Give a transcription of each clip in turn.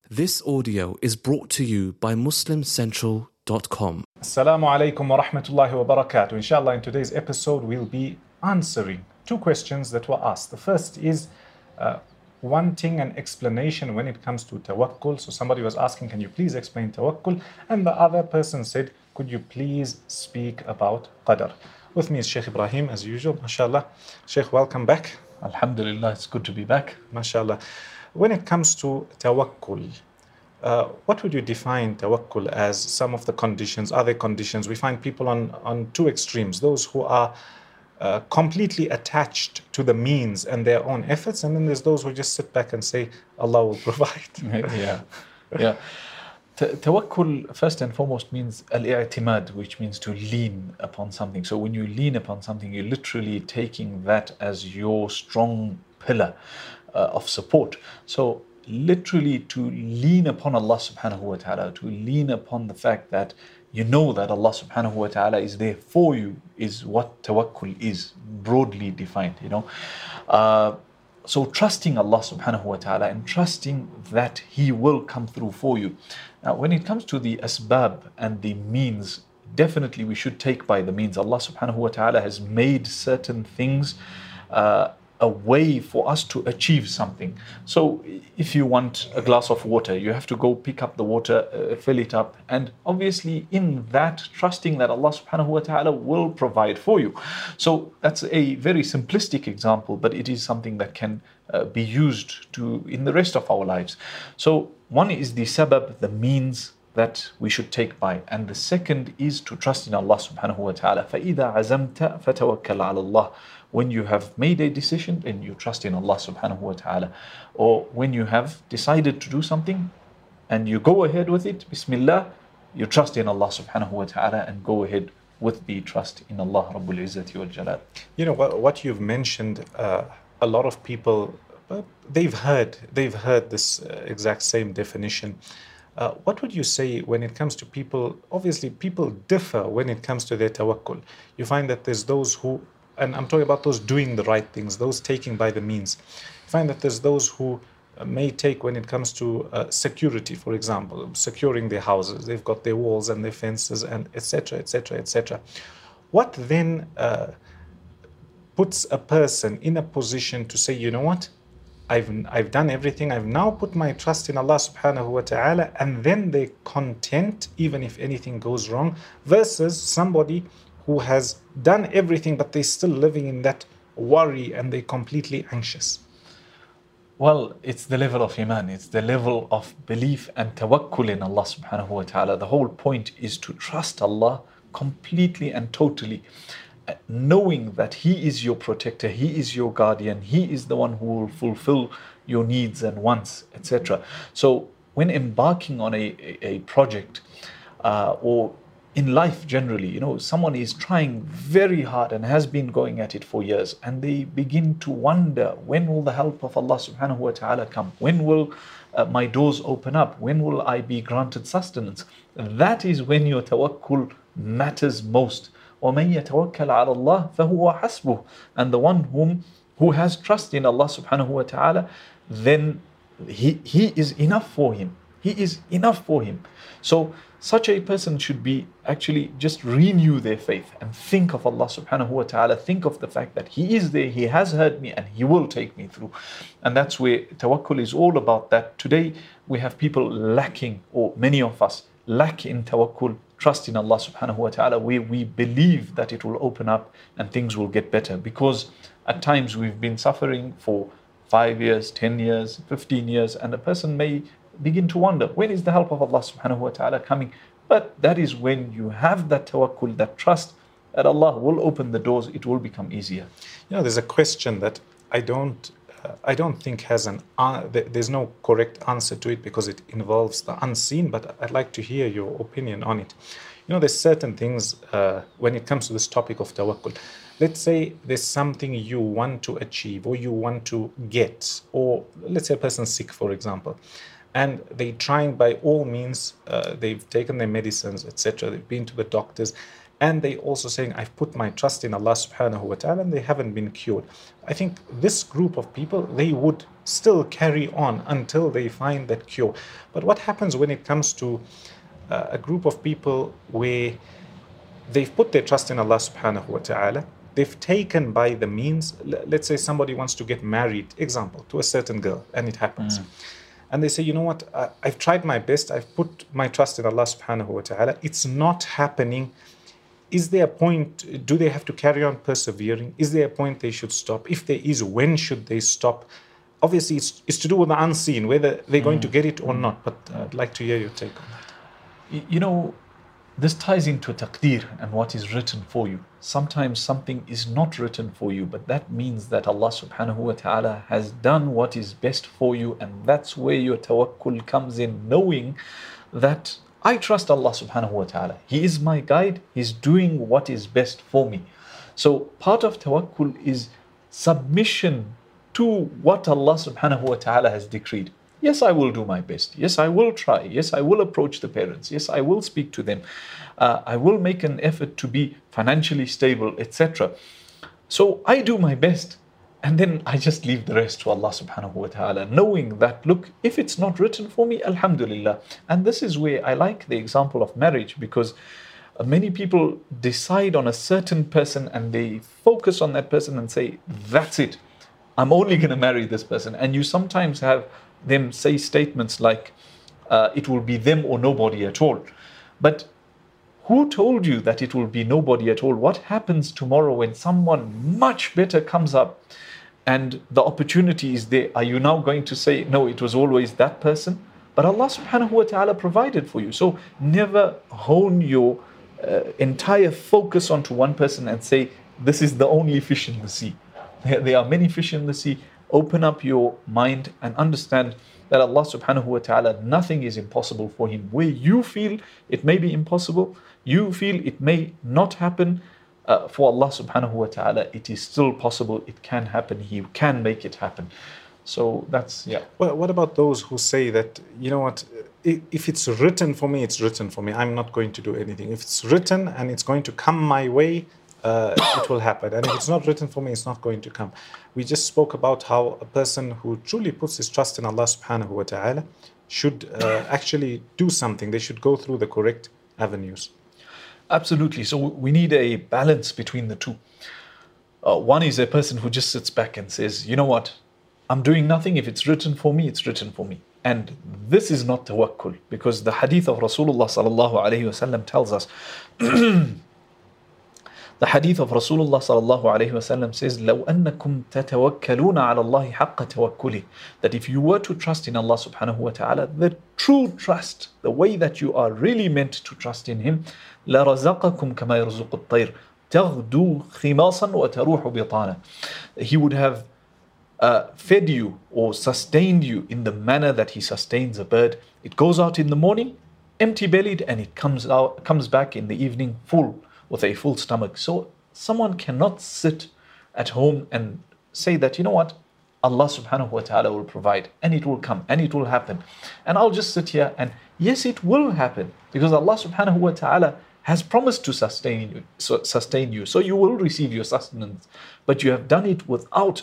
This audio is brought to you by MuslimCentral.com. Assalamu alaikum wa rahmatullahi wa barakatuh. Inshallah, in today's episode, we'll be answering two questions that were asked. The first is wanting an explanation when it comes to tawakkul. So somebody was asking, can you please explain tawakkul? And the other person said, could you please speak about qadar? With me is Sheikh Ibrahim, as usual, mashallah. Sheikh, welcome back. Alhamdulillah, it's good to be back. Mashallah. When it comes to tawakkul, what would you define tawakkul as? Some of the conditions, other conditions? We find people on two extremes, those who are completely attached to the means and their own efforts, and then there's those who just sit back and say, Allah will provide. Yeah. Tawakkul, first and foremost, means al-i'timad, which means to lean upon something. So when you lean upon something, you're literally taking that as your strong pillar of support. So literally to lean upon Allah subhanahu wa ta'ala, to lean upon the fact that you know that Allah subhanahu wa ta'ala is there for you, is what tawakkul is, broadly defined, So trusting Allah subhanahu wa ta'ala and trusting that He will come through for you. Now, when it comes to the asbab and the means, definitely we should take by the means. Allah subhanahu wa ta'ala has made certain things a way for us to achieve something. So if you want a glass of water, you have to go pick up the water, fill it up, and obviously in that, trusting that Allah subhanahu wa ta'ala will provide for you. So that's a very simplistic example, but it is something that can be used in the rest of our lives. So one is the sabab, the means that we should take by, and the second is to trust in Allah subhanahu wa ta'ala. فَإِذَا عَزَمْتَ فَتَوَكَّلْ عَلَى اللَّهِ. When you have made a decision, then you trust in Allah subhanahu wa ta'ala. Or when you have decided to do something and you go ahead with it, Bismillah, you trust in Allah subhanahu wa ta'ala and go ahead with the trust in Allah Rabbul Izzati wal Jalal. You know what you've mentioned, a lot of people, they've heard this exact same definition. What would you say when it comes to people? Obviously, people differ when it comes to their tawakkul. You find that there's those who, and I'm talking about those doing the right things, those taking by the means. You find that there's those who may take when it comes to security, for example, securing their houses. They've got their walls and their fences and etc., etc., etc. What then puts a person in a position to say, you know what? I've done everything. I've now put my trust in Allah subhanahu wa ta'ala, and then they're content even if anything goes wrong, versus somebody who has done everything but they're still living in that worry and they're completely anxious. Well, it's the level of iman, it's the level of belief and tawakkul in Allah subhanahu wa ta'ala. The whole point is to trust Allah completely and totally, knowing that He is your protector, He is your guardian, He is the one who will fulfill your needs and wants, etc. So when embarking on a project or in life generally, someone is trying very hard and has been going at it for years, and they begin to wonder, when will the help of Allah subhanahu wa ta'ala come? When will my doors open up? When will I be granted sustenance? That is when your tawakkul matters most. وَمَنْ يَتَوَكَّلْ عَلَى اللَّهِ فَهُوَ حَسْبُهُ. And the one who has trust in Allah subhanahu wa ta'ala, then he is enough for him. He is enough for him. So such a person should be actually just renew their faith and think of Allah subhanahu wa ta'ala, think of the fact that He is there, He has heard me and He will take me through. And that's where tawakkul is all about. That today we have people lacking, or many of us lack in tawakkul, trust in Allah subhanahu wa ta'ala, where we believe that it will open up and things will get better. Because at times we've been suffering for 5 years, 10 years, 15 years, and a person may begin to wonder, when is the help of Allah subhanahu wa ta'ala coming? But that is when you have that tawakkul, that trust that Allah will open the doors, it will become easier. There's a question that I don't think has there's no correct answer to it because it involves the unseen, but I'd like to hear your opinion on it. There's certain things when it comes to this topic of tawakkul. Let's say there's something you want to achieve or you want to get, or let's say a person's sick, for example, and they're trying by all means, they've taken their medicines, etc. They've been to the doctors, and they also saying, I've put my trust in Allah subhanahu wa ta'ala, and they haven't been cured. I think this group of people, they would still carry on until they find that cure. But what happens when it comes to a group of people where they've put their trust in Allah subhanahu wa ta'ala, they've taken by the means, let's say somebody wants to get married, example, to a certain girl, and it happens. And they say, you know what, I've tried my best, I've put my trust in Allah subhanahu wa ta'ala, it's not happening. Is there a point, do they have to carry on persevering? Is there a point they should stop? If there is, when should they stop? Obviously, it's to do with the unseen, whether they're going to get it or not. But I'd like to hear your take on that. You know, this ties into taqdeer and what is written for you. Sometimes something is not written for you, but that means that Allah subhanahu wa ta'ala has done what is best for you, and that's where your tawakkul comes in, knowing that I trust Allah subhanahu wa ta'ala. He is my guide, He's doing what is best for me. So part of tawakkul is submission to what Allah subhanahu wa ta'ala has decreed. Yes, I will do my best. Yes, I will try. Yes, I will approach the parents. Yes, I will speak to them. I will make an effort to be financially stable, etc. So I do my best. And then I just leave the rest to Allah subhanahu wa ta'ala, knowing that, look, if it's not written for me, alhamdulillah. And this is where I like the example of marriage, because many people decide on a certain person and they focus on that person and say, that's it. I'm only going to marry this person. And you sometimes have them say statements like, it will be them or nobody at all. But who told you that it will be nobody at all? What happens tomorrow when someone much better comes up and the opportunity is there? Are you now going to say, no, it was always that person? But Allah subhanahu wa ta'ala provided for you. So never hone your entire focus onto one person and say, this is the only fish in the sea. There are many fish in the sea. Open up your mind and understand that Allah subhanahu wa ta'ala, nothing is impossible for Him. Where you feel it may be impossible, you feel it may not happen, for Allah subhanahu wa ta'ala, it is still possible, it can happen, He can make it happen. So that's, yeah. Well, what about those who say that, you know what, if it's written for me, it's written for me. I'm not going to do anything. If it's written and it's going to come my way, it will happen. And if it's not written for me, it's not going to come. We just spoke about how a person who truly puts his trust in Allah subhanahu wa ta'ala should actually do something. They should go through the correct avenues. Absolutely. So we need a balance between the two. One is a person who just sits back and says, you know what, I'm doing nothing. If it's written for me, it's written for me. And this is not tawakkul, because the hadith of Rasulullah sallallahu alayhi wa sallam tells us, the hadith of Rasulullah sallallahu alayhi wa sallam says, لَوْ أَنَّكُمْ تَتَوَكَّلُونَ عَلَى اللَّهِ حَقَّ تَوَكُّلِهِ, that if you were to trust in Allah subhanahu wa ta'ala, the true trust, the way that you are really meant to trust in Him, لَرَزَقَكُمْ كَمَا يَرْزُقُ الطَّيْرِ تَغْدُو خِمَاصًا وَتَرُوحُ بِطَانًا. He would have fed you or sustained you in the manner that He sustains a bird. It goes out in the morning empty-bellied and it comes back in the evening full, with a full stomach. So someone cannot sit at home and say that, you know what, Allah subhanahu wa ta'ala will provide, and it will come, and it will happen. And I'll just sit here, and yes, it will happen, because Allah subhanahu wa ta'ala has promised to sustain you. So you will receive your sustenance. But you have done it without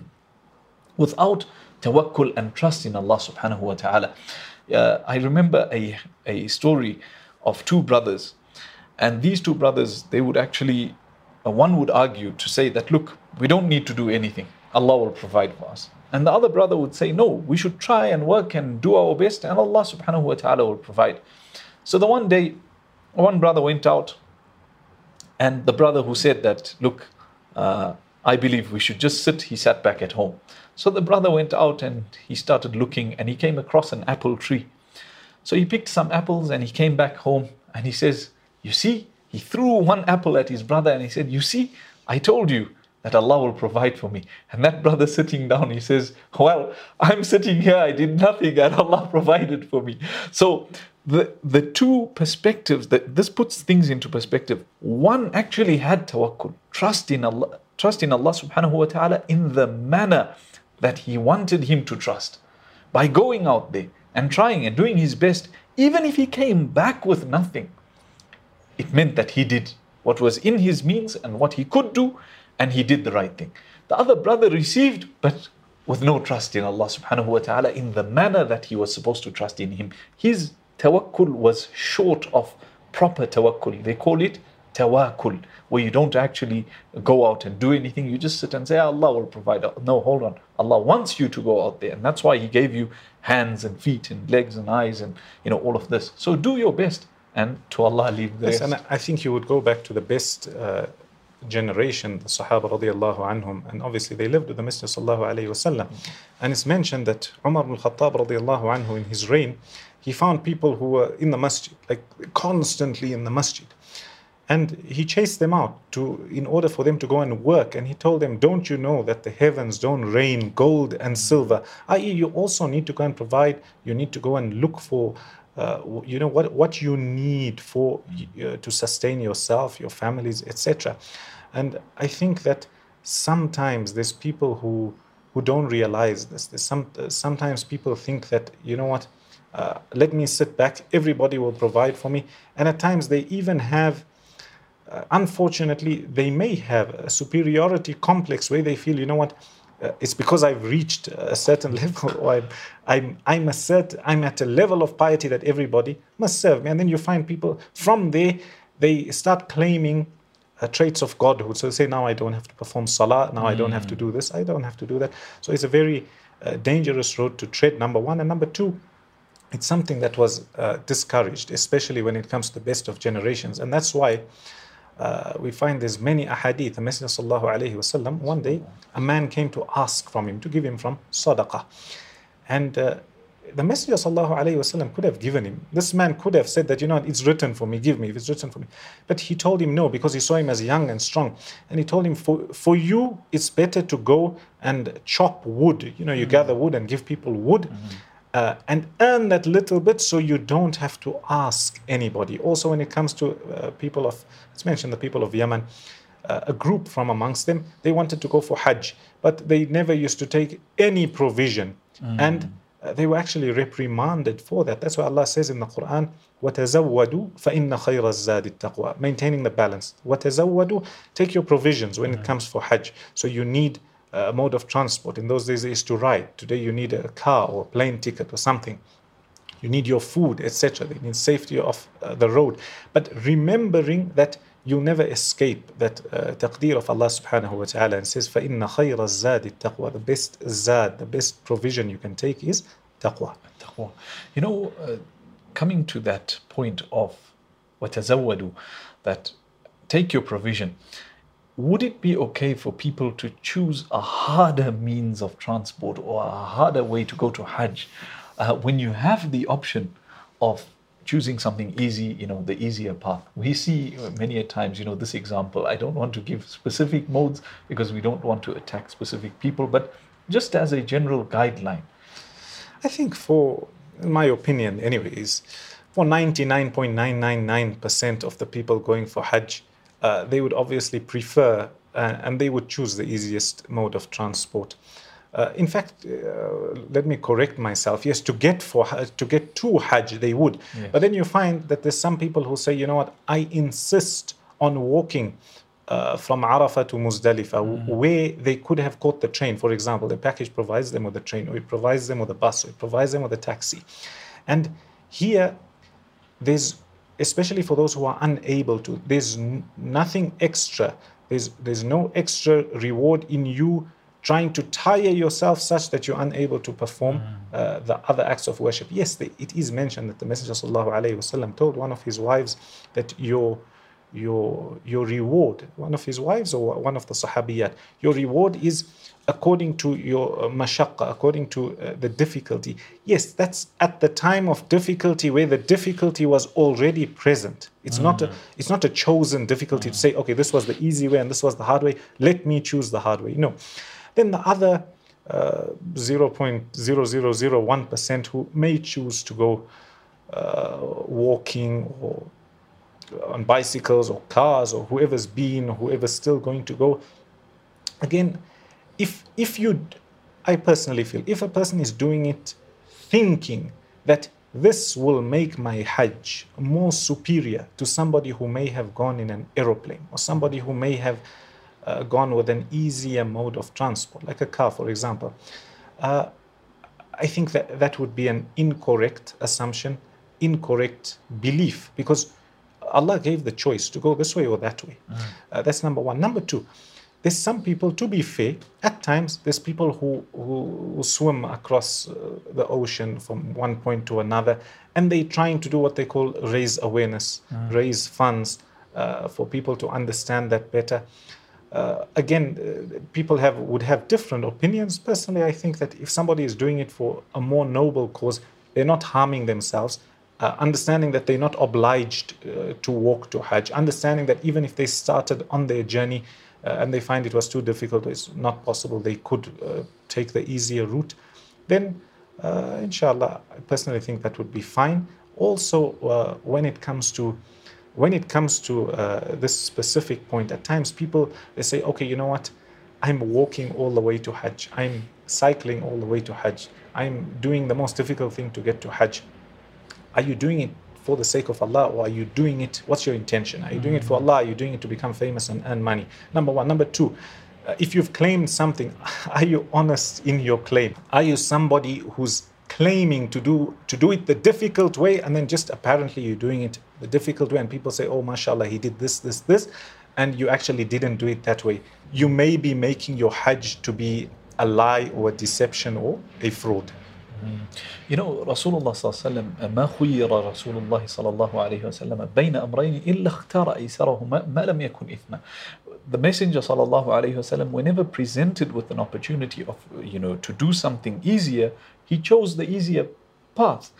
without tawakkul and trust in Allah subhanahu wa ta'ala. I remember a story of two brothers. And these two brothers, they would actually, one would argue to say that, look, we don't need to do anything. Allah will provide for us. And the other brother would say, no, we should try and work and do our best, and Allah subhanahu wa ta'ala will provide. So the one day, one brother went out, and the brother who said that, look, I believe we should just sit, he sat back at home. So the brother went out and he started looking, and he came across an apple tree. So he picked some apples and he came back home, and he says, you see, he threw one apple at his brother and he said, you see, I told you that Allah will provide for me. And that brother sitting down, he says, well, I'm sitting here, I did nothing and Allah provided for me. So the two perspectives, this puts things into perspective. One actually had tawakkul, trust in Allah subhanahu wa ta'ala in the manner that He wanted him to trust. By going out there and trying and doing his best, even if he came back with nothing, it meant that he did what was in his means and what he could do, and he did the right thing. The other brother received, but with no trust in Allah subhanahu wa ta'ala in the manner that he was supposed to trust in him. His tawakkul was short of proper tawakkul. They call it tawakkul, where you don't actually go out and do anything. You just sit and say, Allah will provide. No, hold on. Allah wants you to go out there. And that's why He gave you hands and feet and legs and eyes and all of this. So do your best, and to Allah leave the rest. And I think you would go back to the best generation, the Sahaba radiallahu anhum, and obviously they lived with the Messenger sallallahu alayhi wasallam. And it's mentioned that Umar ibn Khattab radiallahu anhu, in his reign, he found people who were in the masjid, like constantly in the masjid. And he chased them out in order for them to go and work. And he told them, don't you know that the heavens don't rain gold and silver? I.e., you also need to go and provide, you need to go and look for what you need for to sustain yourself, your families, etc. And I think that sometimes there's people who don't realize this. Sometimes people think that, let me sit back, everybody will provide for me. And at times they even have, unfortunately, they may have a superiority complex where they feel, it's because I've reached a certain level, or I'm at a level of piety that everybody must serve me. And then you find people from there, they start claiming traits of godhood. So they say, now I don't have to perform salah, now I don't have to do this, I don't have to do that. So it's a very dangerous road to tread, number one. And number two, it's something that was discouraged, especially when it comes to the best of generations. And that's why we find there's many ahadith. The Messenger sallallahu alayhi wasallam, one day a man came to ask from him, to give him from sadaqah. And the Messenger sallallahu alayhi wasallam could have given him. This man could have said that, it's written for me, give me if it's written for me. But he told him no, because he saw him as young and strong. And he told him, for you, it's better to go and chop wood. You gather wood and give people wood. And earn that little bit so you don't have to ask anybody. Also, when it comes to let's mention the people of Yemen, a group from amongst them, they wanted to go for Hajj, but they never used to take any provision. And they were actually reprimanded for that. That's why Allah says in the Quran, وَتَزَوَّدُوا فَإِنَّ خَيْرَ الزَّادِ التَّقْوَى. Maintaining the balance. وَتَزَوَّدُوا, take your provisions when it comes for Hajj. So you need a mode of transport. In those days, they used to ride. Today, you need a car or a plane ticket or something. You need your food, etc. They need safety of the road. But remembering that you never escape that taqdeer of Allah subhanahu wa ta'ala, and says, فَإِنَّ خَيْرَ الزَّادِ التَّقْوَى. The best zad, the best provision you can take is taqwa. Coming to that point of وَتَزَوَّدُوا, that take your provision, would it be okay for people to choose a harder means of transport or a harder way to go to Hajj when you have the option of choosing something easy, the easier path? We see many a times, this example. I don't want to give specific modes because we don't want to attack specific people, but just as a general guideline. I think in my opinion anyways, for 99.999% of the people going for Hajj, they would obviously prefer and they would choose the easiest mode of transport. In fact, let me correct myself. Yes, to get to Hajj, they would. Yes. But then you find that there's some people who say, I insist on walking from Arafah to Muzdalifah, where they could have caught the train. For example, the package provides them with a train, or it provides them with a bus, or it provides them with a taxi. And here, especially for those who are unable to, there's nothing extra. There's no extra reward in you trying to tire yourself such that you're unable to perform the other acts of worship. Yes, it is mentioned that the Messenger ﷺ told one of his wives that your reward, one of his wives or one of the Sahabiyat, your reward is according to your mashaqqa, according to the difficulty. Yes, that's at the time of difficulty where the difficulty was already present. It's not a chosen difficulty to say, okay, this was the easy way and this was the hard way, let me choose the hard way. No. Then the other 0.0001% who may choose to go walking or on bicycles or cars, or whoever's still going to go. Again, I personally feel, if a person is doing it thinking that this will make my Hajj more superior to somebody who may have gone in an aeroplane, or somebody who may have gone with an easier mode of transport, like a car, for example. I think that would be an incorrect assumption, incorrect belief, because Allah gave the choice to go this way or that way. That's number one. Number two, there's some people, to be fair, at times there's people who swim across the ocean from one point to another, and they're trying to do what they call raise awareness, raise funds for people to understand that better. Again, people would have different opinions. Personally, I think that if somebody is doing it for a more noble cause, they're not harming themselves. Understanding that they're not obliged to walk to Hajj, understanding that even if they started on their journey and they find it was too difficult, it's not possible, they could take the easier route, then inshallah, I personally think that would be fine. Also, when it comes to this specific point, at times people, they say, okay, you know what, I'm walking all the way to Hajj, I'm cycling all the way to Hajj, I'm doing the most difficult thing to get to Hajj. Are you doing it for the sake of Allah, or are you doing it, what's your intention? Are you doing it for Allah? Are you doing it to become famous and earn money? Number one. Number two, if you've claimed something, are you honest in your claim? Are you somebody who's claiming to do it the difficult way, and then just apparently you're doing it the difficult way, and people say, oh, mashallah, he did this, and you actually didn't do it that way? You may be making your Hajj to be a lie or a deception or a fraud. You know, Rasulullah sallallahu alaihi wasallam, ما خير رسول الله صلى الله عليه وسلم بين أمرين إلا اختار أيسرهما ما لم يكن إثما. The Messenger sallallahu alaihi wasallam, whenever presented with an opportunity of, to do something easier, he chose the easier path,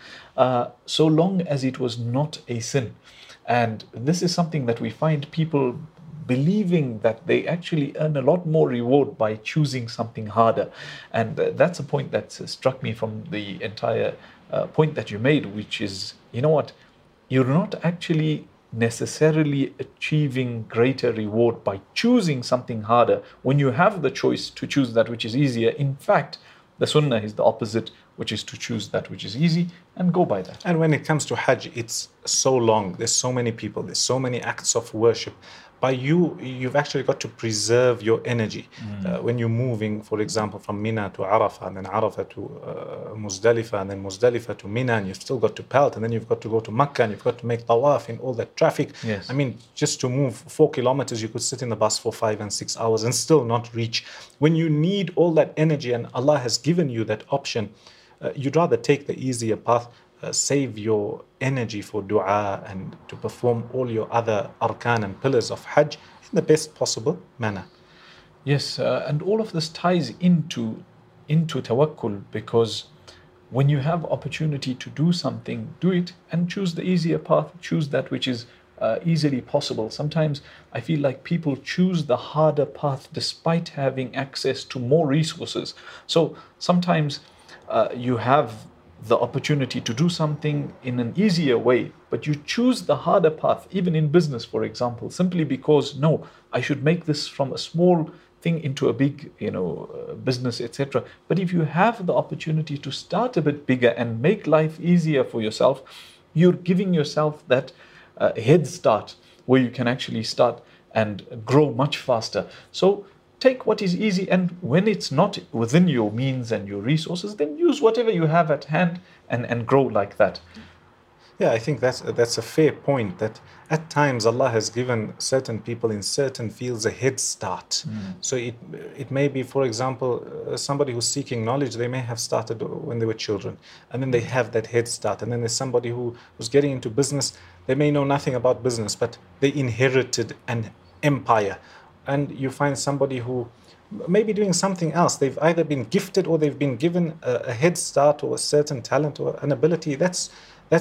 so long as it was not a sin. And this is something that we find people believing that they actually earn a lot more reward by choosing something harder. And that's a point that struck me from the entire point that you made, which is, you know what, you're not actually necessarily achieving greater reward by choosing something harder when you have the choice to choose that which is easier. In fact, the sunnah is the opposite, which is to choose that which is easy and go by that. And when it comes to Hajj, it's so long, there's so many people, there's so many acts of worship. By you've actually got to preserve your energy. When you're moving, for example, from Mina to Arafah, and then Arafah to Muzdalifah, and then Muzdalifah to Mina, and you've still got to pelt, and then you've got to go to Makkah, and you've got to make tawaf in all that traffic. Yes. I mean, just to move 4 kilometers, you could sit in the bus for 5 and 6 hours and still not reach. When you need all that energy, and Allah has given you that option, you'd rather take the easier path. Save your energy for dua and to perform all your other arkan and pillars of Hajj in the best possible manner. Yes, and all of this ties into tawakkul, because when you have opportunity to do something, do it and choose the easier path, choose that which is easily possible. Sometimes I feel like people choose the harder path despite having access to more resources. So sometimes you have the opportunity to do something in an easier way, but you choose the harder path, even in business, for example, simply because, no, I should make this from a small thing into a big, business, etc. But if you have the opportunity to start a bit bigger and make life easier for yourself, you're giving yourself that head start where you can actually start and grow much faster. So take what is easy, and when it's not within your means and your resources, then use whatever you have at hand and grow like that. Yeah, I think that's a fair point, that at times Allah has given certain people in certain fields a head start. So it may be, for example, somebody who's seeking knowledge, they may have started when they were children, and then they have that head start. And then there's somebody who's getting into business, they may know nothing about business, but they inherited an empire. And you find somebody who may be doing something else. They've either been gifted or they've been given a head start or a certain talent or an ability. That's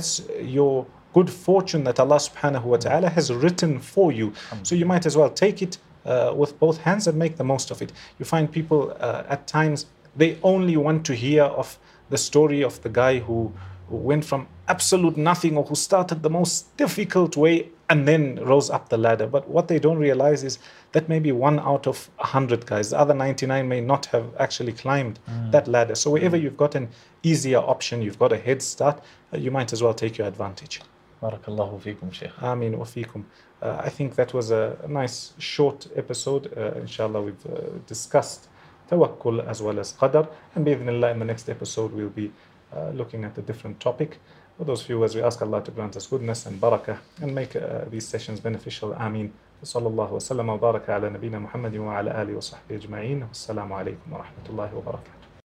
your good fortune that Allah subhanahu wa ta'ala has written for you. So you might as well take it with both hands and make the most of it. You find people at times, they only want to hear of the story of the guy who went from absolute nothing, or who started the most difficult way and then rose up the ladder. But what they don't realize is that maybe 1 out of 100 guys, the other 99 may not have actually climbed that ladder. So wherever you've got an easier option, you've got a head start, you might as well take your advantage. Barakallahu feekum, Shaykh. Ameen wa feekum. I think that was a nice short episode. Inshallah, we've discussed tawakkul as well as qadar. And bi'idhnillah, in the next episode, we'll be looking at a different topic. For those viewers, we ask Allah to grant us goodness and barakah and make these sessions beneficial. Ameen. Sallallahu wa sallam wa baraka ala nabina Muhammadin wa ala alihi wa sahbihi ajma'in. Wassalamu alaikum wa rahmatullahi wa barakatuh.